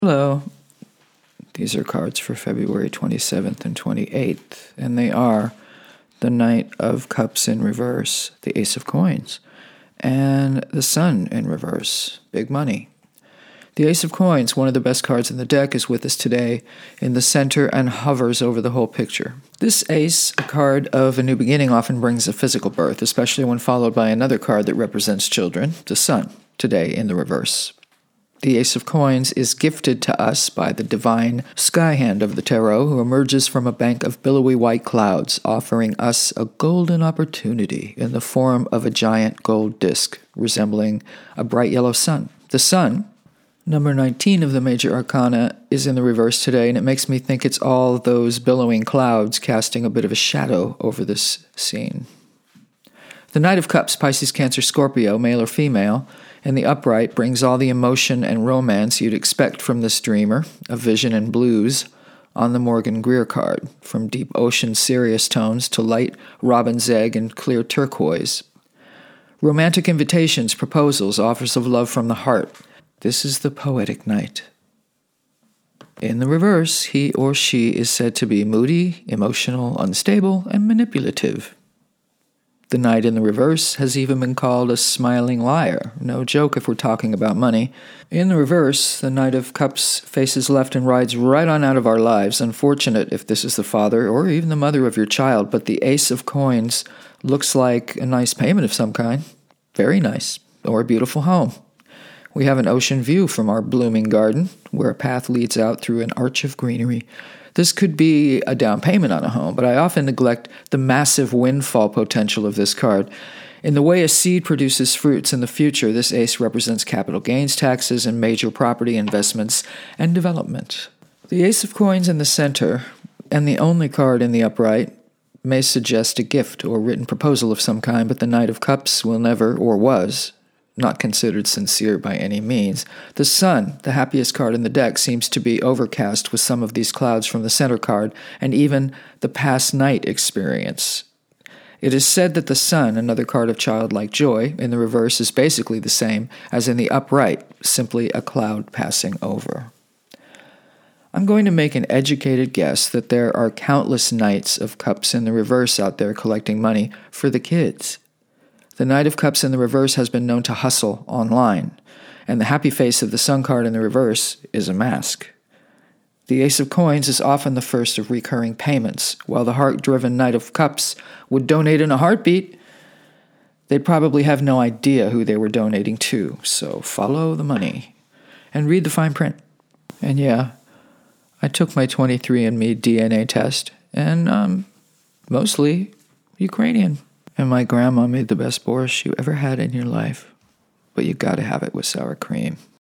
Hello. These are cards for February 27th and 28th, and they are the Knight of Cups in reverse, the Ace of Coins, and the Sun in reverse, big money. The Ace of Coins, one of the best cards in the deck, is with us today in the center and hovers over the whole picture. This ace, a card of a new beginning, often brings a physical birth, especially when followed by another card that represents children, the Sun, today in the reverse. The Ace of Coins is gifted to us by the divine sky hand of the tarot, who emerges from a bank of billowy white clouds, offering us a golden opportunity in the form of a giant gold disc resembling a bright yellow sun. The sun, number 19 of the major arcana, is in the reverse today, and it makes me think it's all those billowing clouds casting a bit of a shadow over this scene. The Knight of Cups, Pisces, Cancer, Scorpio, male or female, in the upright brings all the emotion and romance you'd expect from this dreamer, a vision in blues, on the Morgan Greer card, from deep ocean serious tones to light robin's egg and clear turquoise. Romantic invitations, proposals, offers of love from the heart. This is the poetic knight. In the reverse, he or she is said to be moody, emotional, unstable, and manipulative. The knight in the reverse has even been called a smiling liar. No joke if we're talking about money. In the reverse, the Knight of Cups faces left and rides right on out of our lives. Unfortunate if this is the father or even the mother of your child, but the Ace of Coins looks like a nice payment of some kind. Very nice. Or a beautiful home. We have an ocean view from our blooming garden, where a path leads out through an arch of greenery. This could be a down payment on a home, but I often neglect the massive windfall potential of this card. In the way a seed produces fruits in the future, this ace represents capital gains taxes and major property investments and development. The Ace of Coins in the center, and the only card in the upright, may suggest a gift or written proposal of some kind, but the Knight of Cups will never, or was, not considered sincere by any means. The Sun, the happiest card in the deck, seems to be overcast with some of these clouds from the center card, and even the past night experience. It is said that the Sun, another card of childlike joy, in the reverse is basically the same as in the upright, simply a cloud passing over. I'm going to make an educated guess that there are countless Knights of Cups in the reverse out there collecting money for the kids. The Knight of Cups in the reverse has been known to hustle online, and the happy face of the Sun card in the reverse is a mask. The Ace of Coins is often the first of recurring payments. While the heart-driven Knight of Cups would donate in a heartbeat, they'd probably have no idea who they were donating to, so follow the money and read the fine print. And yeah, I took my 23andMe DNA test, and mostly Ukrainian. And my grandma made the best borscht you ever had in your life. But you gotta have it with sour cream.